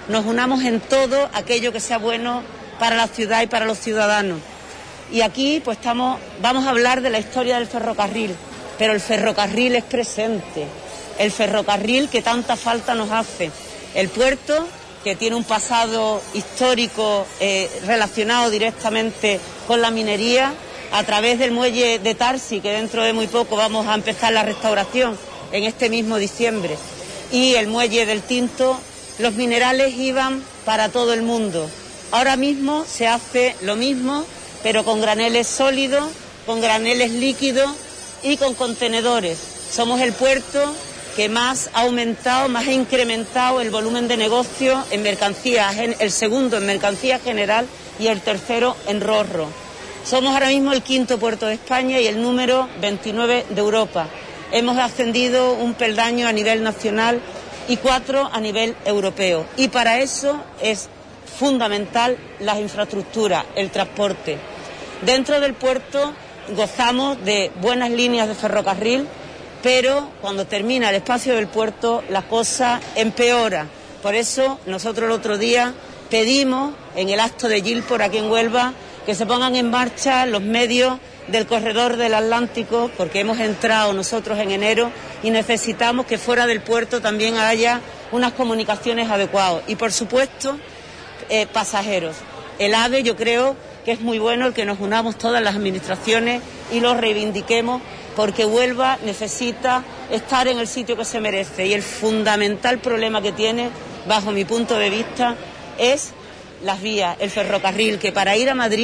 en todo aquello que sea bueno para la ciudad y para los ciudadanos. Y aquí pues vamos a hablar de la historia del ferrocarril, pero el ferrocarril es presente, el ferrocarril que tanta falta nos hace, el puerto que tiene un pasado histórico relacionado directamente con la minería, a través del muelle de Tarsi, que dentro de muy poco vamos a empezar la restauración en este mismo diciembre, y el muelle del Tinto. Los minerales iban para todo el mundo. Ahora mismo se hace lo mismo, pero con graneles sólidos, con graneles líquidos y con contenedores. Somos el puerto que más ha aumentado, más ha incrementado el volumen de negocio en mercancías, el segundo en mercancía general y el tercero en ro-ro. Somos ahora mismo el quinto puerto de España y el número 29 de Europa. Hemos ascendido un peldaño a nivel nacional y 4 a nivel europeo. Y para eso es fundamental las infraestructuras, el transporte. Dentro del puerto gozamos de buenas líneas de ferrocarril, pero cuando termina el espacio del puerto la cosa empeora. Por eso nosotros el otro día pedimos en el acto de Gilpor aquí en Huelva que se pongan en marcha los medios del corredor del Atlántico, porque hemos entrado nosotros en enero y necesitamos que fuera del puerto también haya unas comunicaciones adecuadas. Y por supuesto, pasajeros. El AVE yo creo que es muy bueno el que nos unamos todas las administraciones y lo reivindiquemos, porque Huelva necesita estar en el sitio que se merece, y el fundamental problema que tiene, bajo mi punto de vista, es las vías, el ferrocarril, que para ir a Madrid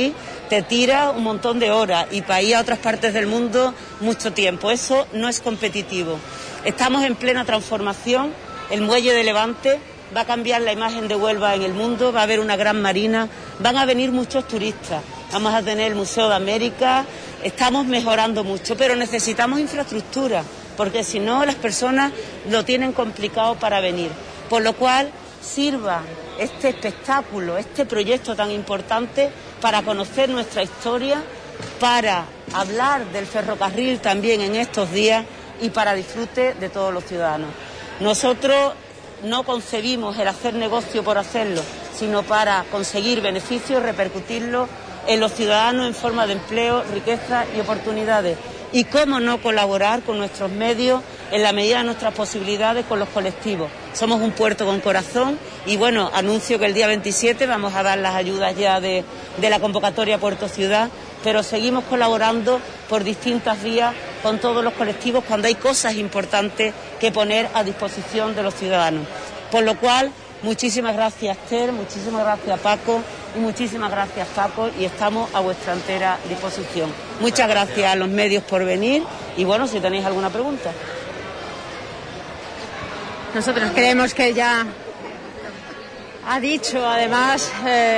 te tira un montón de horas y para ir a otras partes del mundo mucho tiempo. Eso no es competitivo. Estamos en plena transformación. El muelle de Levante va a cambiar la imagen de Huelva en el mundo, va a haber una gran marina, van a venir muchos turistas, vamos a tener el Museo de América, estamos mejorando mucho, pero necesitamos infraestructura, porque si no las personas lo tienen complicado para venir. Por lo cual sirva este espectáculo, este proyecto tan importante para conocer nuestra historia, para hablar del ferrocarril también en estos días y para disfrute de todos los ciudadanos. Nosotros no concebimos el hacer negocio por hacerlo, sino para conseguir beneficios, repercutirlos en los ciudadanos en forma de empleo, riqueza y oportunidades. Y cómo no colaborar con nuestros medios en la medida de nuestras posibilidades con los colectivos. Somos un puerto con corazón y bueno, anuncio que el día 27 vamos a dar las ayudas ya de la convocatoria Puerto Ciudad, pero seguimos colaborando por distintas vías con todos los colectivos cuando hay cosas importantes que poner a disposición de los ciudadanos. Por lo cual, muchísimas gracias Esther, muchísimas gracias Paco y muchísimas gracias Paco, y estamos a vuestra entera disposición. Muchas gracias a los medios por venir y bueno, si tenéis alguna pregunta. Nosotros creemos que ya ha dicho además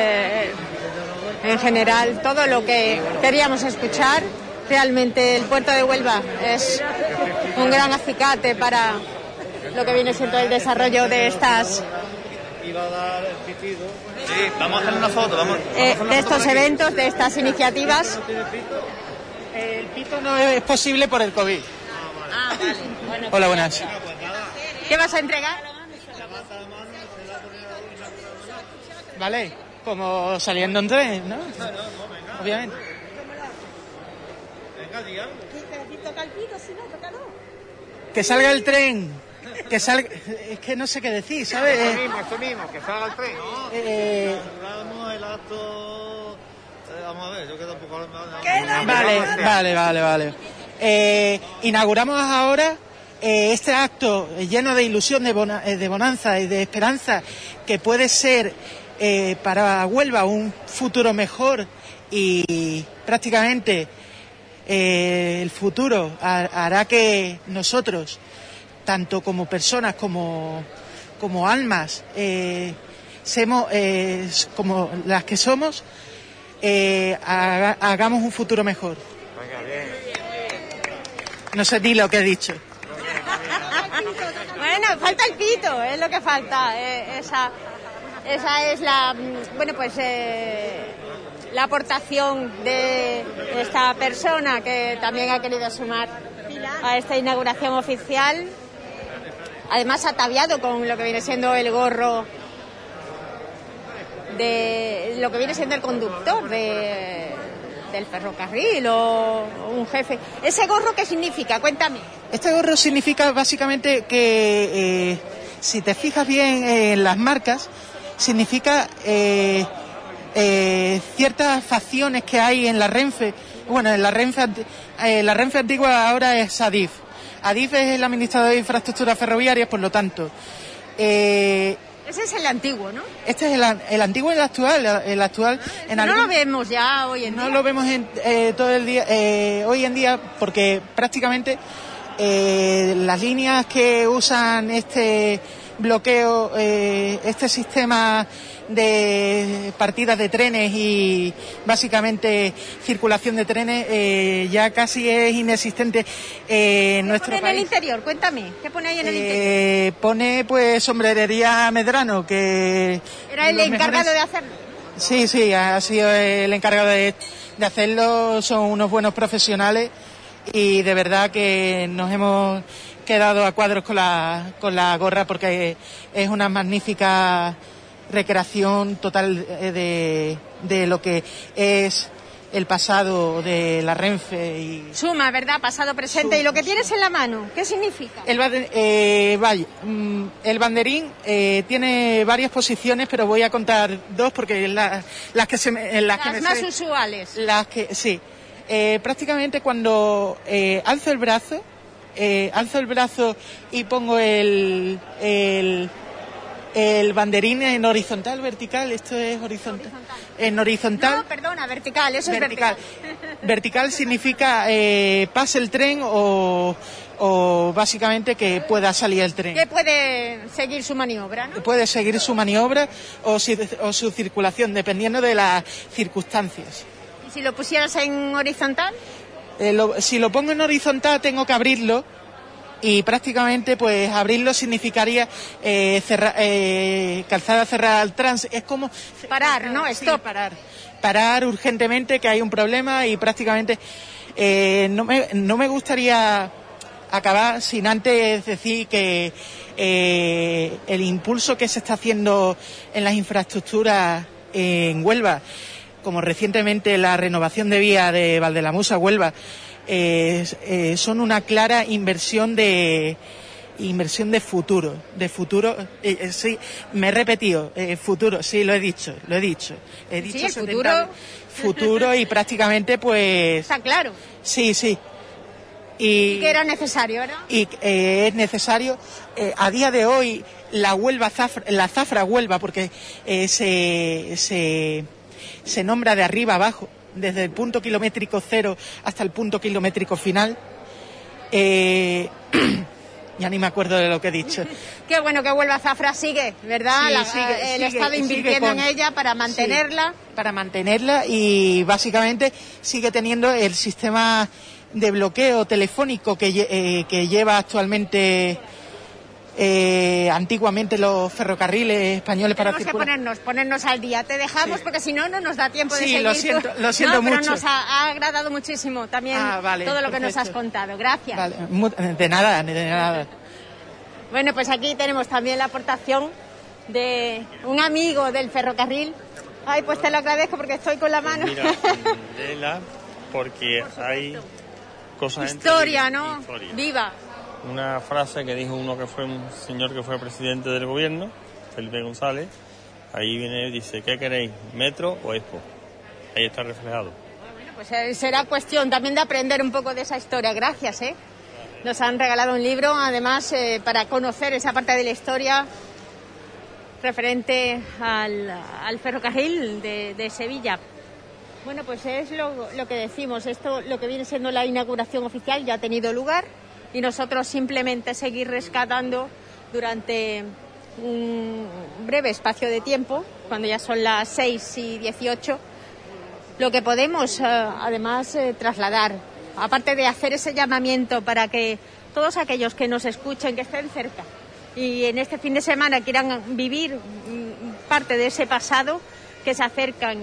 en general todo lo que queríamos escuchar. Realmente el puerto de Huelva es un gran acicate para lo que viene siendo el desarrollo de estas vamos a hacer una foto, de estos eventos, de estas iniciativas. El pito no es posible por el COVID. Ah, vale. Bueno, hola, buenas. ¿Qué vas a entregar? Vale, como saliendo en tren, ¿no? Obviamente. Que salga el tren. Que salga. Es que no sé qué decir, ¿sabes? Esto mismo, que salga el tren. Inauguramos el acto. Vamos a ver, yo quedo un poco. Vale. Inauguramos ahora este acto lleno de ilusión, de bonanza y de esperanza, que puede ser para Huelva un futuro mejor, y prácticamente el futuro hará que nosotros, tanto como personas como almas, como las que somos, hagamos un futuro mejor. No sé ni lo que he dicho. Bueno, falta el pito, es lo que falta. Esa es la, bueno, pues la aportación de esta persona que también ha querido sumar a esta inauguración oficial. Además ataviado con lo que viene siendo el gorro de lo que viene siendo el conductor del ferrocarril o un jefe. ¿Ese gorro qué significa? Cuéntame. Este gorro significa básicamente que, si te fijas bien en las marcas, significa ciertas facciones que hay en la Renfe. Bueno, en la Renfe antigua ahora es Adif. Adif es el administrador de infraestructuras ferroviarias, por lo tanto. Ese es el antiguo, ¿no? Este es el antiguo y el actual. El actual no lo vemos ya hoy en día. No lo vemos todo el día, hoy en día, porque prácticamente las líneas que usan este bloqueo, este sistema de partidas de trenes y básicamente circulación de trenes ya casi es inexistente en nuestro país. ¿Qué pone en el interior? Cuéntame, ¿qué pone ahí en el interior? Pone pues sombrerería Medrano, que... ¿Era el encargado de hacerlo? Sí, ha sido el encargado de hacerlo. Son unos buenos profesionales y de verdad que nos hemos quedado a cuadros con la gorra, porque es una magnífica recreación total de lo que es el pasado de la Renfe. Y suma, ¿verdad? Pasado, presente. ¿Y lo que tienes en la mano? ¿Qué significa? El banderín tiene varias posiciones, pero voy a contar dos porque las más usuales. Sí. Prácticamente cuando alzo el brazo y pongo el El banderín en horizontal, vertical, esto es horizontal. En horizontal. No, perdona, vertical, eso vertical. es vertical. Vertical significa pase el tren o básicamente que pueda salir el tren. Que puede seguir su maniobra, ¿no? Puede seguir su maniobra o su circulación, dependiendo de las circunstancias. ¿Y si lo pusieras en horizontal? Si lo pongo en horizontal tengo que abrirlo. Y prácticamente, pues, abrirlo significaría calzada cerrada al tránsito. Es como parar, ¿no? Stop. Sí, parar urgentemente, que hay un problema y prácticamente no me gustaría acabar sin antes decir que el impulso que se está haciendo en las infraestructuras en Huelva, como recientemente la renovación de vía de Valdelamusa a Huelva, son una clara inversión de futuro, sí, me he repetido, futuro, sí, lo he dicho, sí, el futuro y prácticamente, pues, está claro. Sí, y que era necesario, ¿no? Y es necesario, a día de hoy la zafra Huelva, porque se nombra de arriba abajo, desde el punto kilométrico cero hasta el punto kilométrico final. Ya ni me acuerdo de lo que he dicho. Qué bueno que Huelva Zafra sigue, ¿verdad? Sí, el Estado invirtiendo en ella para mantenerla. Sí, para mantenerla y básicamente sigue teniendo el sistema de bloqueo telefónico que lleva actualmente antiguamente los ferrocarriles españoles para circular. Tenemos que ponernos al día. Te dejamos porque si no nos da tiempo de seguir. Lo siento mucho. Pero nos ha agradado muchísimo también todo lo que nos has contado. Gracias. Vale. De nada. Bueno, pues aquí tenemos también la aportación de un amigo del ferrocarril. Ay, pues te lo agradezco porque estoy con la mano. Mira, léela porque hay cosas historia, ¿no? Historia. Viva. Una frase que dijo un señor que fue presidente del gobierno, Felipe González. Ahí viene, dice, ¿qué queréis? ¿Metro o Expo? Ahí está reflejado. Bueno, pues será cuestión también de aprender un poco de esa historia. Gracias, Nos han regalado un libro, además, para conocer esa parte de la historia referente al ferrocarril de Sevilla. Bueno, pues es lo que decimos. Esto, lo que viene siendo la inauguración oficial, ya ha tenido lugar. Y nosotros simplemente seguir rescatando durante un breve espacio de tiempo, cuando ya son las 6:18, lo que podemos además trasladar, aparte de hacer ese llamamiento para que todos aquellos que nos escuchen, que estén cerca y en este fin de semana quieran vivir parte de ese pasado, que se acerquen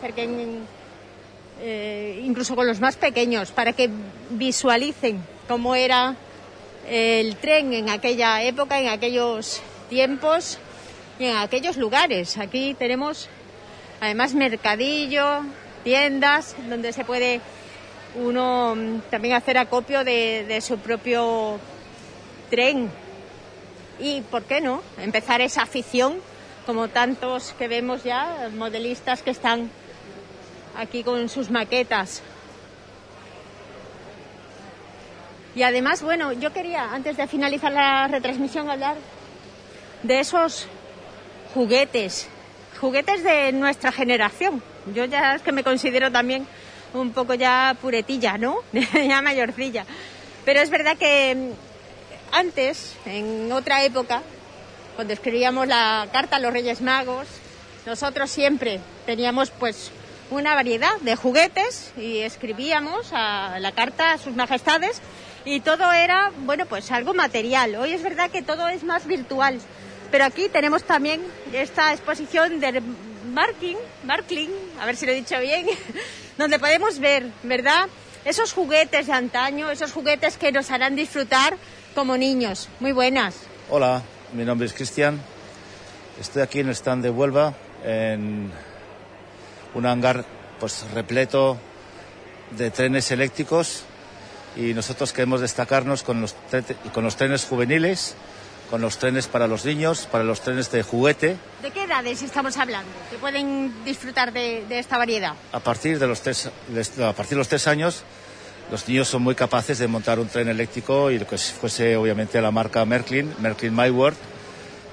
incluso con los más pequeños, para que visualicen cómo era el tren en aquella época, en aquellos tiempos y en aquellos lugares. Aquí tenemos además mercadillo, tiendas donde se puede uno también hacer acopio de su propio tren y, ¿por qué no?, empezar esa afición, como tantos que vemos ya, modelistas que están aquí con sus maquetas. Y además, bueno, yo quería, antes de finalizar la retransmisión, hablar de esos juguetes de nuestra generación. Yo ya es que me considero también un poco ya puretilla, ¿no? Ya mayorcilla. Pero es verdad que antes, en otra época, cuando escribíamos la carta a los Reyes Magos, nosotros siempre teníamos pues una variedad de juguetes y escribíamos la carta a sus majestades y todo era, bueno, pues algo material. Hoy es verdad que todo es más virtual, pero aquí tenemos también esta exposición de Markling, a ver si lo he dicho bien, donde podemos ver, ¿verdad?, esos juguetes de antaño, esos juguetes que nos harán disfrutar como niños. Muy buenas. Hola, mi nombre es Cristian. Estoy aquí en el stand de Huelva, en un hangar pues repleto de trenes eléctricos, y nosotros queremos destacarnos con los trenes juveniles, con los trenes para los niños, para los trenes de juguete. ¿De qué edades estamos hablando que pueden disfrutar de esta variedad? A partir de los 3 años, los niños son muy capaces de montar un tren eléctrico y lo que fuese obviamente la marca Merklin My World,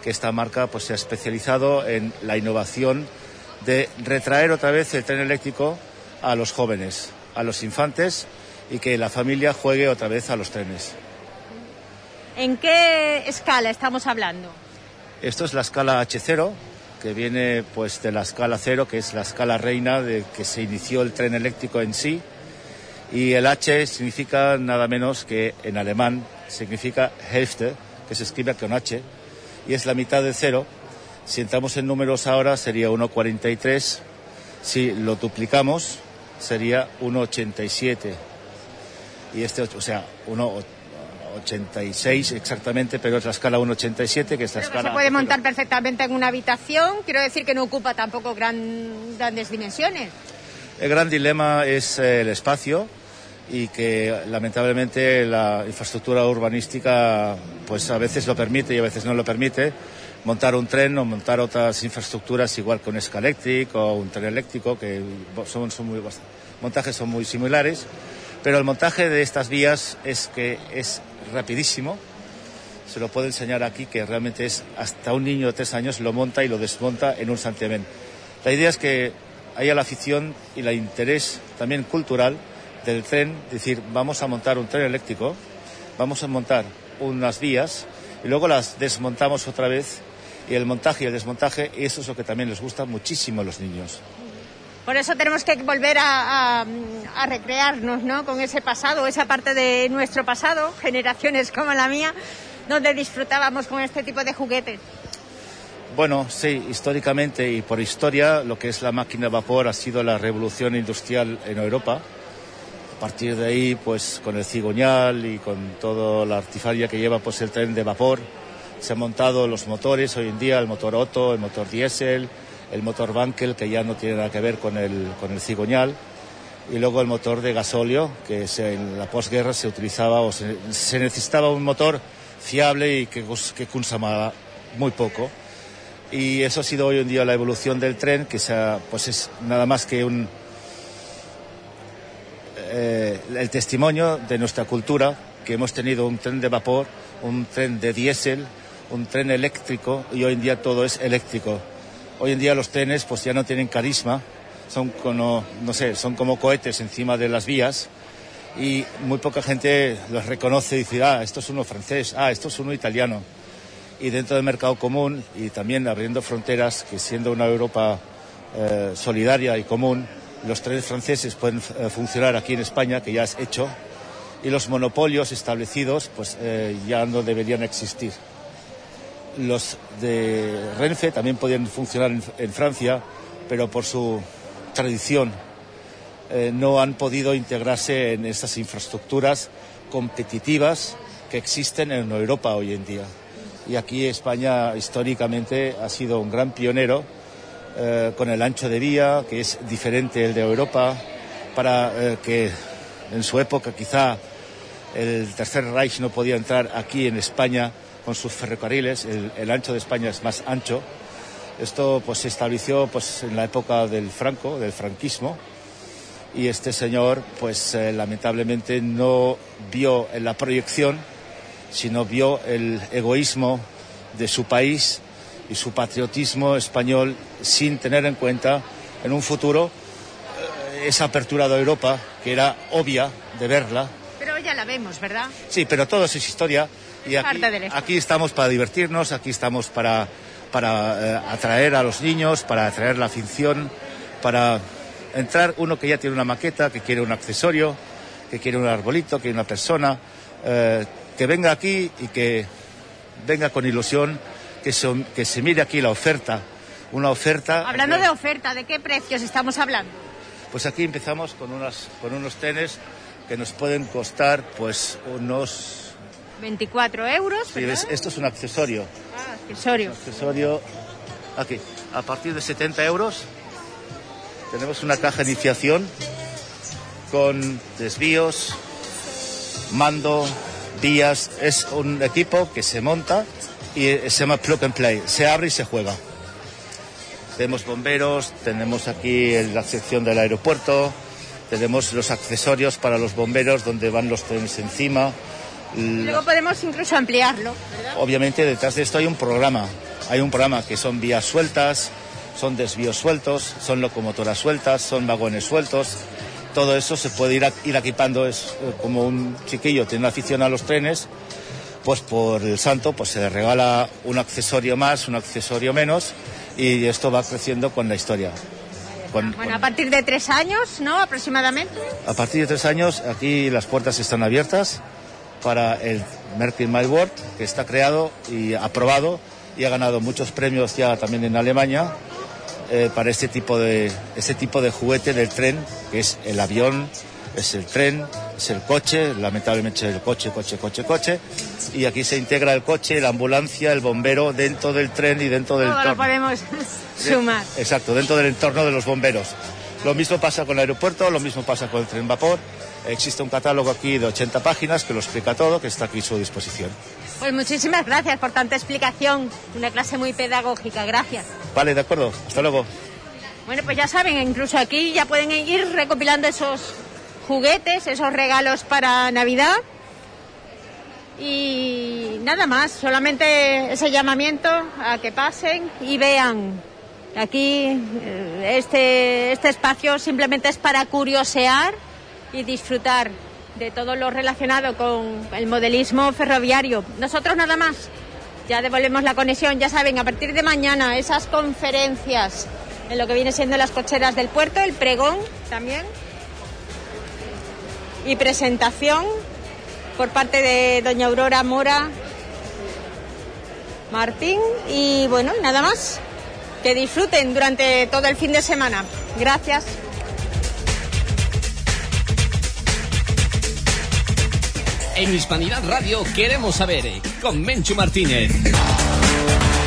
que esta marca pues se ha especializado en la innovación de retraer otra vez el tren eléctrico a los jóvenes, a los infantes, y que la familia juegue otra vez a los trenes. ¿En qué escala estamos hablando? Esto es la escala H0, que viene pues de la escala 0, que es la escala reina de que se inició el tren eléctrico en sí, y el H significa nada menos que en alemán significa Hälfte, que se escribe con H, y es la mitad de 0. Si entramos en números ahora sería 1,43, si lo duplicamos sería 1,87, y o sea, 1,86 exactamente, pero es la escala 1,87, que es la escala... Se puede montar perfectamente en una habitación, quiero decir que no ocupa tampoco grandes dimensiones. El gran dilema es el espacio, y que lamentablemente la infraestructura urbanística pues a veces lo permite y a veces no lo permite, montar un tren o montar otras infraestructuras igual que un Scalextric o un tren eléctrico, que montajes son muy similares, pero el montaje de estas vías es rapidísimo. Se lo puedo enseñar aquí, que realmente es hasta un niño de 3 años lo monta y lo desmonta en un santiamén. La idea es que haya la afición y el interés también cultural del tren, es decir, vamos a montar un tren eléctrico, vamos a montar unas vías y luego las desmontamos otra vez, y el montaje y el desmontaje, eso es lo que también les gusta muchísimo a los niños. Por eso tenemos que volver a recrearnos, ¿no?, con ese pasado, esa parte de nuestro pasado, generaciones como la mía, donde disfrutábamos con este tipo de juguetes. Bueno, sí, históricamente y por historia, lo que es la máquina de vapor ha sido la revolución industrial en Europa. A partir de ahí, pues con el cigüeñal y con toda la artifaria que lleva pues el tren de vapor, se han montado los motores hoy en día, el motor Otto, el motor diésel, el motor Wankel, que ya no tiene nada que ver con el cigüeñal, y luego el motor de gasóleo, que en la posguerra se utilizaba o se necesitaba un motor fiable y que consumaba muy poco. Y eso ha sido hoy en día la evolución del tren, que pues es nada más que el testimonio de nuestra cultura, que hemos tenido un tren de vapor, un tren de diésel, un tren eléctrico, y hoy en día todo es eléctrico. Hoy en día los trenes pues ya no tienen carisma, son como cohetes encima de las vías, y muy poca gente los reconoce y dice, esto es uno francés, esto es uno italiano. Y dentro del mercado común, y también abriendo fronteras, que siendo una Europa solidaria y común, los trenes franceses pueden funcionar aquí en España, que ya es hecho, y los monopolios establecidos pues ya no deberían existir. Los de Renfe también podían funcionar en Francia, pero por su tradición no han podido integrarse en estas infraestructuras competitivas que existen en Europa hoy en día. Y aquí España históricamente ha sido un gran pionero con el ancho de vía, que es diferente del de Europa, para que en su época quizá el Tercer Reich no podía entrar aquí en España con sus ferrocarriles, el ancho de España es más ancho. Esto pues se estableció pues en la época del franquismo, y este señor pues lamentablemente no vio en la proyección, sino vio el egoísmo de su país y su patriotismo español, sin tener en cuenta en un futuro esa apertura de Europa, que era obvia de verla. Pero ya la vemos, ¿verdad? Sí, pero todo eso es historia, y aquí estamos para divertirnos, aquí estamos para atraer a los niños, para atraer la afición, para entrar uno que ya tiene una maqueta, que quiere un accesorio, que quiere un arbolito, que quiere una persona, que venga aquí y que venga con ilusión, que se mire aquí la oferta, una oferta... Hablando de oferta, ¿de qué precios estamos hablando? Pues aquí empezamos con unos trenes que nos pueden costar pues unos... 24 euros, sí, ¿ves? Esto es un accesorio. Accesorio. Un accesorio, aquí, a partir de 70 euros tenemos una caja de iniciación con desvíos, mando, vías. Es un equipo que se monta y se llama plug and play, se abre y se juega. Tenemos bomberos, tenemos aquí la sección del aeropuerto, tenemos los accesorios para los bomberos donde van los trenes encima. Luego podemos incluso ampliarlo, ¿verdad? Obviamente detrás de esto hay un programa hay un programa que son vías sueltas, son desvíos sueltos, son locomotoras sueltas, son vagones sueltos. Todo eso se puede ir equipando. Es como un chiquillo tiene una afición a los trenes, pues por el santo pues se le regala un accesorio más, un accesorio menos, y esto va creciendo con la historia. A partir de 3 años, ¿no? Aproximadamente. A partir de 3 años, aquí las puertas están abiertas para el Mercury Mile World, que está creado y aprobado y ha ganado muchos premios ya también en Alemania para este tipo de juguete del tren, que es el avión, es el tren, es el coche, lamentablemente el coche, y aquí se integra el coche, la ambulancia, el bombero dentro del tren y dentro del entorno. Lo podemos sumar. Exacto, dentro del entorno de los bomberos. Lo mismo pasa con el aeropuerto, lo mismo pasa con el tren vapor. Existe un catálogo aquí de 80 páginas que lo explica todo, que está aquí a su disposición. Pues muchísimas gracias por tanta explicación, una clase muy pedagógica, gracias. Vale, de acuerdo, hasta luego. Bueno, pues ya saben, incluso aquí ya pueden ir recopilando esos juguetes, esos regalos para Navidad. Y nada más, solamente ese llamamiento a que pasen y vean. Aquí este espacio simplemente es para curiosear y disfrutar de todo lo relacionado con el modelismo ferroviario. Nosotros nada más, ya devolvemos la conexión, ya saben, a partir de mañana esas conferencias en lo que viene siendo las cocheras del puerto, el pregón también, y presentación por parte de doña Aurora Mora Martín, y bueno, nada más, que disfruten durante todo el fin de semana. Gracias. En Hispanidad Radio queremos saber, con Menchu Martínez.